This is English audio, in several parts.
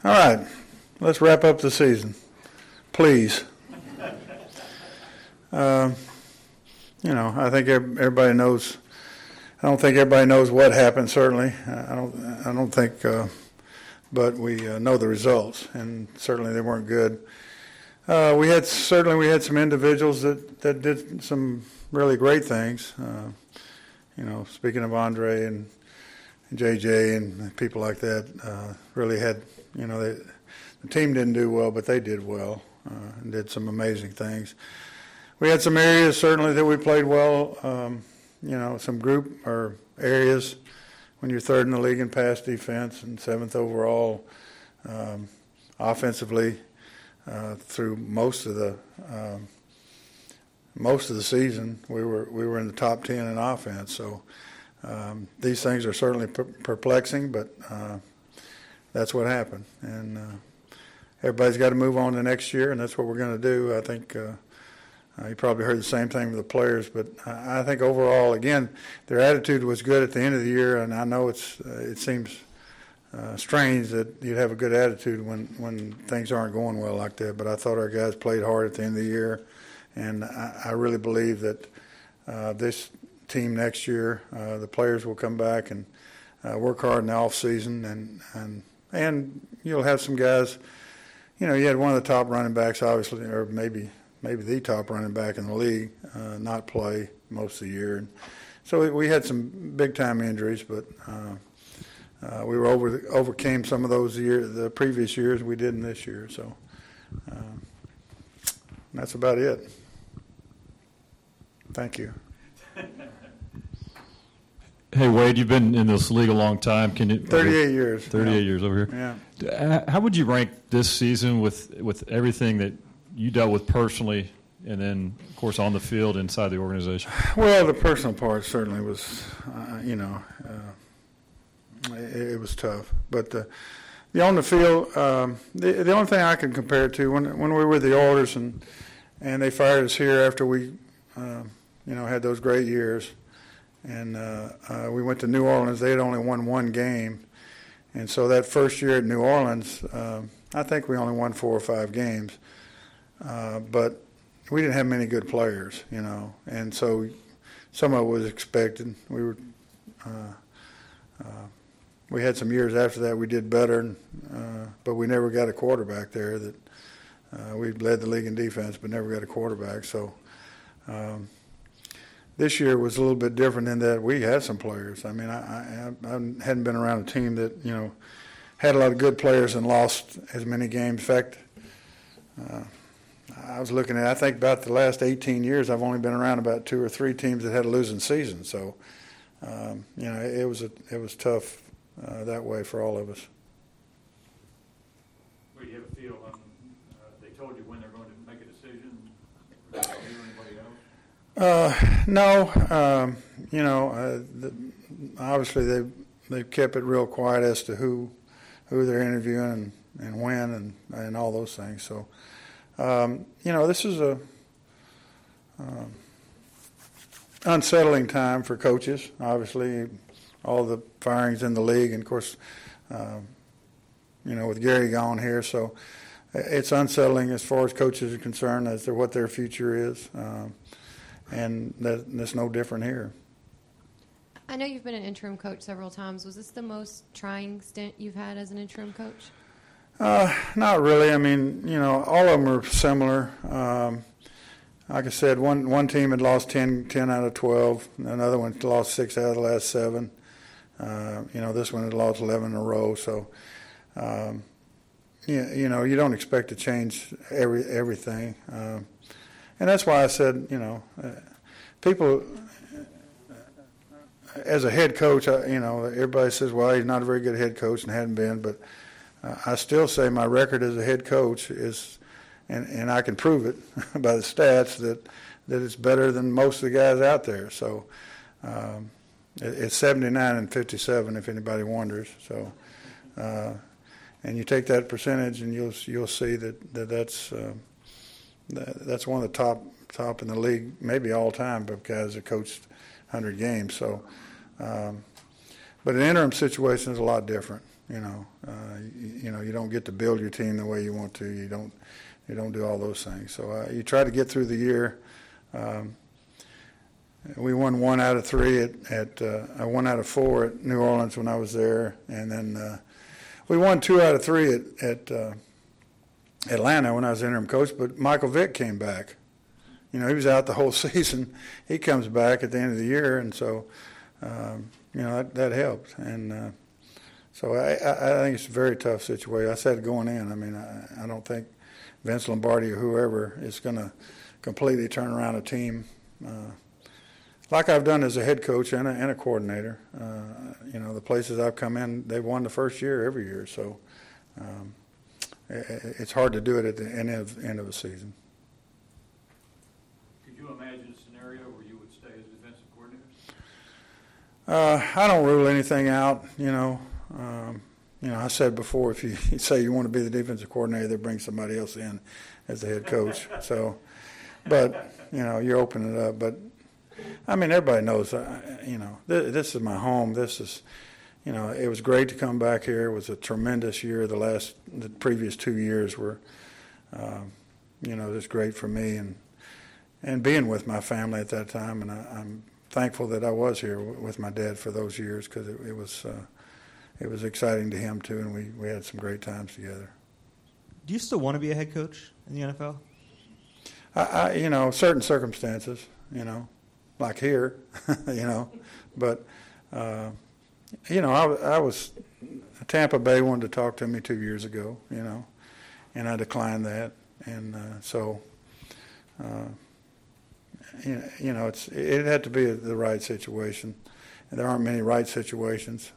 All right, let's wrap up the season, please. I think everybody knows. I don't think everybody knows what happened. Certainly, I don't think, but we know the results, and certainly they weren't good. We had some individuals that did some really great things. Speaking of Andre and JJ and people like that, really had. The team didn't do well, but they did well and did some amazing things. We had some areas certainly that we played well. Some group or areas when you're third in the league in pass defense and seventh overall offensively through most of the season. We were in the top 10 in offense. So these things are certainly perplexing, but that's what happened. And everybody's got to move on to next year, and that's what we're going to do. I think you probably heard the same thing with the players, but I think overall, again, their attitude was good at the end of the year, and I know it seems strange that you'd have a good attitude when things aren't going well like that, but I thought our guys played hard at the end of the year, and I really believe that this team next year, the players will come back and work hard in the off season, and you'll have some guys. You had one of the top running backs, obviously, or maybe the top running back in the league, not play most of the year. And so we had some big-time injuries, but we overcame some of those the previous years we didn't this year. So that's about it. Thank you. Hey, Wade, you've been in this league a long time. 38 years. 38 years over here. Yeah. How would you rank this season with everything that you dealt with personally and then, of course, on the field inside the organization? Well, the personal part certainly was, it was tough. But the on the field, the only thing I can compare it to, when we were with the Oilers and they fired us here after we, had those great years, and we went to New Orleans. They had only won one game. And so that first year at New Orleans, I think we only won 4 or 5 games. But we didn't have many good players, and so some of it was expected. We had some years after that we did better, but we never got a quarterback there. That we led the league in defense, but never got a quarterback. So this year was a little bit different in that we had some players. I mean, I hadn't been around a team that had a lot of good players and lost as many games. In fact, I was looking at, I think about the last 18 years, I've only been around about 2 or 3 teams that had a losing season. So, it was tough that way for all of us. Where do you have a feel on, they told you when they're going to make a decision? Or tell you or anybody else? No. Obviously they've kept it real quiet as to who they're interviewing and when and all those things. So, this is a unsettling time for coaches. Obviously, all the firings in the league, and of course, with Gary gone here, so it's unsettling as far as coaches are concerned as to what their future is, and that's no different here. I know you've been an interim coach several times. Was this the most trying stint you've had as an interim coach? Not really. I mean, all of them are similar. Like I said, one team had lost 10 out of 12. Another one lost 6 out of the last 7. This one had lost 11 in a row. So, you don't expect to change everything. And that's why I said, people, as a head coach, everybody says, well, he's not a very good head coach and hadn't been, but I still say my record as a head coach is, and I can prove it by the stats, that it's better than most of the guys out there. So it's 79-57, if anybody wonders. So, and you take that percentage, and you'll see that's one of the top in the league, maybe all time, but guys that coached 100 games. So, but an interim situation is a lot different. You don't get to build your team the way you want to. You don't do all those things. So you try to get through the year. We won 1 out of 3 at 1 out of 4 at New Orleans when I was there, and then we won 2 out of 3 at Atlanta when I was interim coach. But Michael Vick came back. He was out the whole season. He comes back at the end of the year, and so that helped. And so I think it's a very tough situation. I said going in, I don't think Vince Lombardi or whoever is going to completely turn around a team like I've done as a head coach and a coordinator. The places I've come in, they've won the first year every year. So it's hard to do it at the end of a season. Could you imagine a scenario where you would stay as defensive coordinator? I don't rule anything out. I said before, if you say you want to be the defensive coordinator, they bring somebody else in as the head coach. So, but you're opening it up. But everybody knows. This is my home. This is, it was great to come back here. It was a tremendous year. The previous 2 years were, just great for me and being with my family at that time. And I'm thankful that I was here with my dad for those years because it was exciting to him too, and we had some great times together. Do you still want to be a head coach in the NFL? Certain circumstances, like here, but I was Tampa Bay wanted to talk to me 2 years ago, and I declined that, and it had to be the right situation, and there aren't many right situations,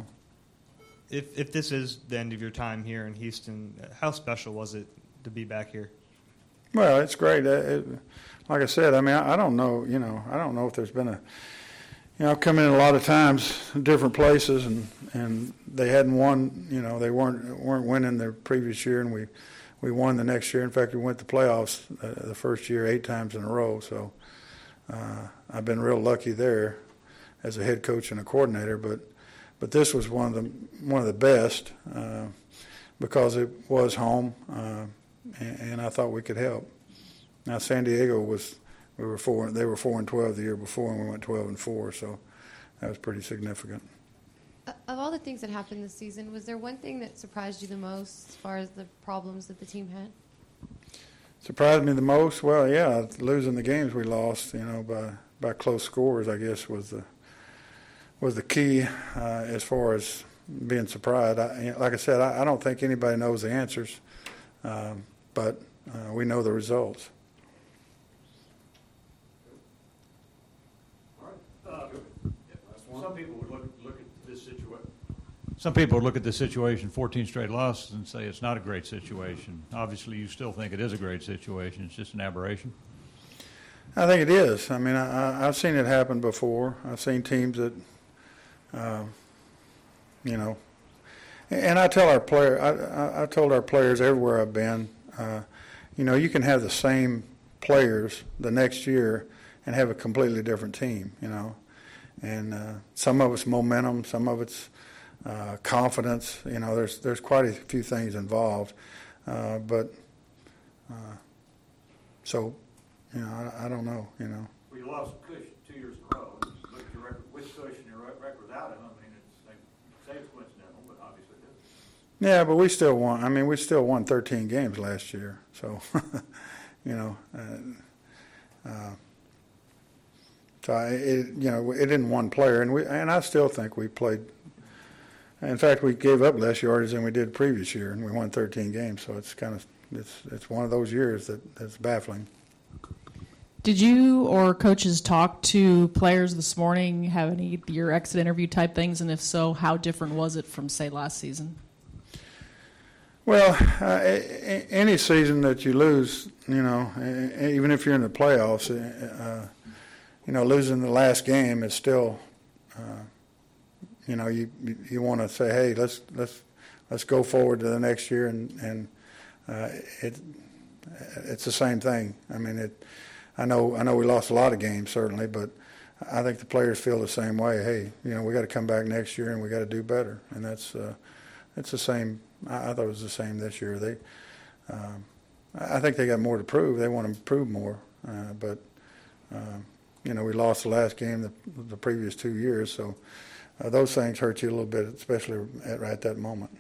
If this is the end of your time here in Houston, how special was it to be back here? Well, it's great. Like I said, I don't know. I don't know if there's been a. I've come in a lot of times, different places, and they hadn't won. They weren't winning the previous year, and we won the next year. In fact, we went to playoffs the first year 8 times in a row. So I've been real lucky there as a head coach and a coordinator, but this was one of the best because it was home, and I thought we could help. Now San Diego they were 4-12 the year before, and we went 12-4, so that was pretty significant. Of all the things that happened this season, was there one thing that surprised you the most as far as the problems that the team had? Surprised me the most? Well, yeah, losing the games we lost, by close scores, I guess was the key as far as being surprised. Like I said, I don't think anybody knows the answers, but we know the results. Some people would look at this situation. Some people would look at this situation, 14 straight losses, and say it's not a great situation. Obviously, you still think it is a great situation. It's just an aberration. I think it is. I've seen it happen before. I've seen teams that, and I tell our I told our players everywhere I've been, you can have the same players the next year and have a completely different team, and some of it's momentum, some of it's confidence. There's quite a few things involved, but so I don't know. We lost Cush 2 years in a row. Look at your record with Cush and your record without him. They say it's coincidental, but obviously it is. Yeah, but we still won. We still won 13 games last year. So, it didn't one player, and I still think we played. In fact, we gave up less yardage than we did previous year, and we won 13 games. So it's one of those years that's baffling. Did you or coaches talk to players this morning, have any your exit interview type things, and if so, how different was it from, say, last season? Well, any season that you lose, even if you're in the playoffs, losing the last game is still, you want to say, hey, let's go forward to the next year, and it's the same thing. I know we lost a lot of games certainly, but I think the players feel the same way. Hey, we got to come back next year and we got to do better, and it's the same. I thought it was the same this year. I think they got more to prove. They want to prove more, but we lost the last game the previous 2 years, so those things hurt you a little bit, especially right that moment.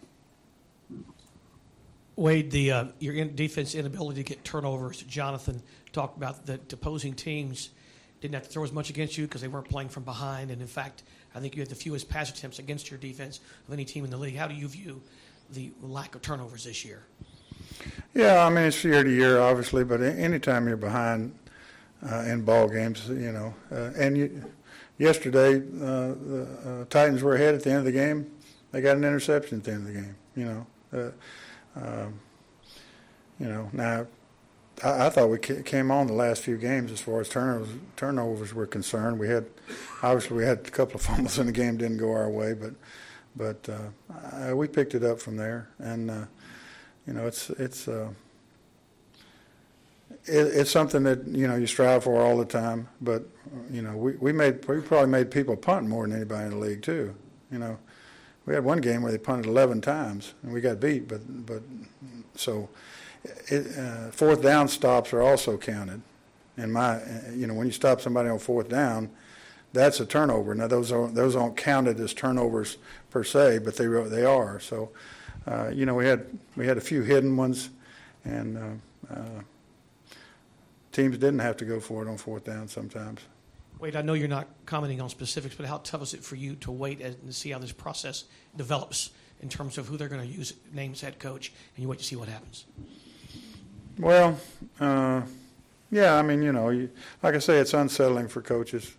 Wade, your defense inability to get turnovers. Jonathan talked about that opposing teams didn't have to throw as much against you because they weren't playing from behind, and in fact, I think you had the fewest pass attempts against your defense of any team in the league. How do you view the lack of turnovers this year? Yeah, I mean, it's year to year, obviously, but anytime you're behind in ball games, yesterday the Titans were ahead at the end of the game. They got an interception at the end of the game. Now I thought we came on the last few games as far as turnovers were concerned. We had a couple of fumbles in the game, didn't go our way, but we picked it up from there, and it's something that you strive for all the time. But we probably made people punt more than anybody in the league too. We had one game where they punted 11 times and we got beat, but so fourth down stops are also counted. When you stop somebody on fourth down, that's a turnover. Now those aren't counted as turnovers per se, but they are. So we had a few hidden ones, and teams didn't have to go for it on fourth down sometimes. Wade, I know you're not commenting on specifics, but how tough is it for you to wait and see how this process develops in terms of who they're going to use name as head coach, and you wait to see what happens? Well, yeah, I mean, like I say, it's unsettling for coaches.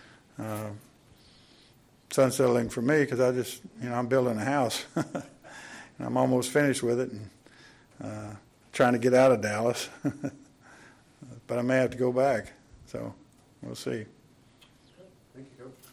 It's unsettling for me because I'm building a house. And I'm almost finished with it and trying to get out of Dallas. But I may have to go back, so we'll see. Thank you, Coach.